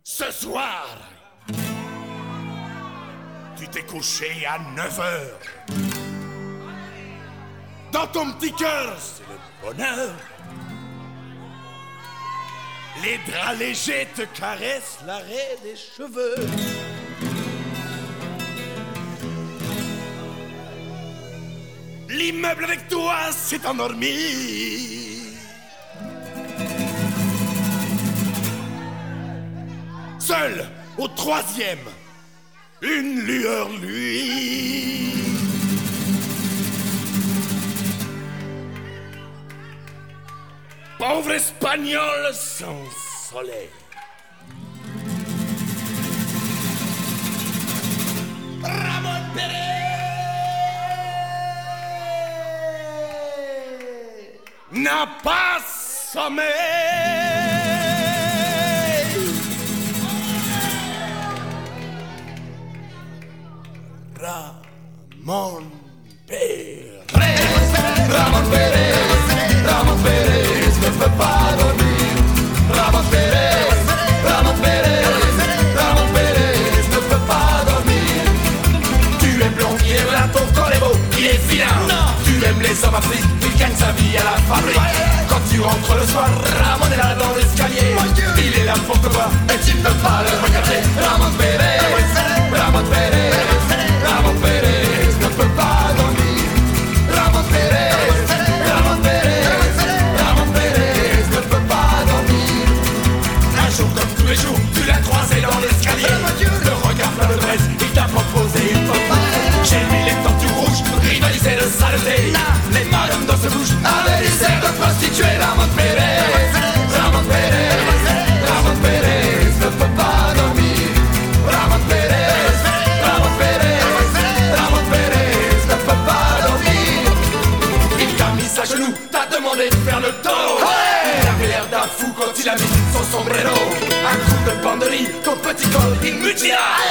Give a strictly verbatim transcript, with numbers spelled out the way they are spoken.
Ce soir, tu t'es couché à neuf heures. Dans ton petit cœur, c'est le bonheur. Les draps légers te caressent l'arrêt des cheveux. L'immeuble avec toi s'est endormi. Seul, au troisième, une lueur luit. Pauvre espagnol sans soleil. Ramon Pérez n'a pas sommeil. Ramon Pérez. Ramon Pérez. Ramon Pérez ne peut pas dormir. Ramon Pérez. Ramon Pérez. Ramon Pérez ne peut pas dormir. Tu aimes blond, il est là, ton corps est beau, il est vilain. Non. Tu aimes les hommes africains, il gagne sa vie à la fabrique. Ouais. Quand tu rentres le soir, Ramon est là dans l'escalier. Il est là pour te voir et tu ne peux pas le regarder. Ramon Pérez. Ramon Pérez. Ramon Pérez ne peut pas dormir. Ramon Pérez. Ramon Pérez. Ramon Pérez ne peut pas dormir. Un jour comme tous les jours, tu l'as croisé dans l'escalier. Le regard plein de braise, il t'a proposé une photo. Chez lui les tortues rouges rivalisaient de saleté. Les madames dans ce bouge avaient des airs de prostituées. Ramon Pérez. Ramon Pérez. Ramon Pérez ne peut pas dormir. Ramon Pérez. Ramon Pérez. Ramon Pérez ne peut pas dormir. Il t'a mis à genoux, t'a demandé de faire le tour. Ouais. Il avait l'air d'un fou quand il a mis son sombrero. Un coup de banderie, ton petit col, il mutila.